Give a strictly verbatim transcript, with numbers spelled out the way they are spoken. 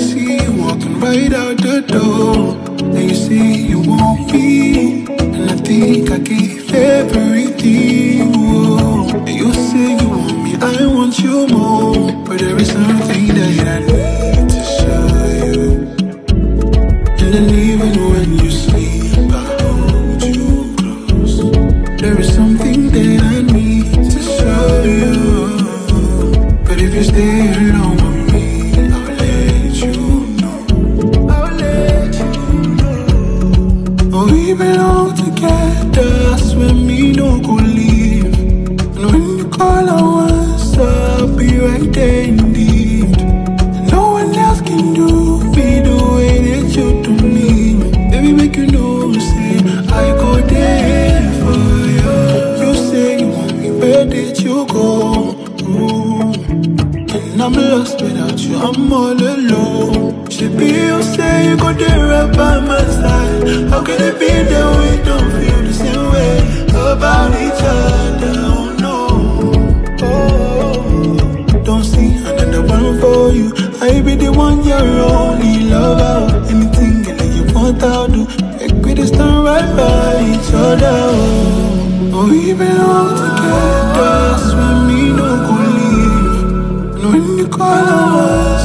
see you walking right out the door. And you say you want me, and I think I gave everything. Whoa. And you say you want me, I want you more. But there is something that I need to show you. And then even when you sleep, I hold you close. There is something that I need to show you. But if you stay alone with me, I'll let you know. I'll let you know. Oh, we belong together. I swear me no go leave. And when you call I once, I'll be right there indeed. No one else can do me the way that you do me. Baby, make you know, say I go there for you. You say you want me, where did you go? Ooh. And I'm lost without you, I'm all alone. Should be you say you go there right by my side. How can it be that we don't feel the same way about each other? Oh no, oh, don't see another one for you. I be the one you're only lover. Anything that you want, I'll do. Make we just stand right by each other. Oh, oh we belong together. Swear me no go leave. And when you call I